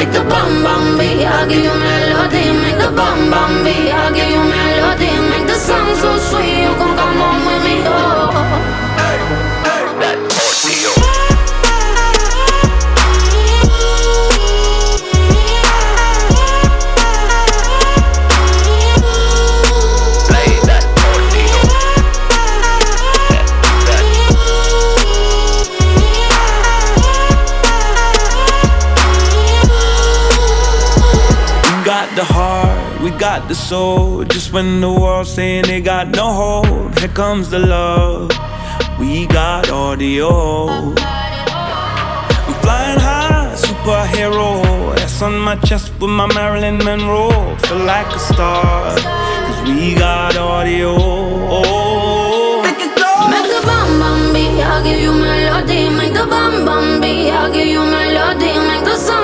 make the bam bam beat. I give you melody, make the bam bam beat. I give you melody, make the song so sweet. You can come on with me, oh. That audio. The heart, we got the soul. Just when the world's saying they got no hope, here comes the love. We got audio. I'm flying high, superhero. S on my chest with my Marilyn Monroe. Feel like a star, cause we got audio. Make it go. Make the bam bam beat. I give you melody. Make the bam bam beat. I give you melody. Make the song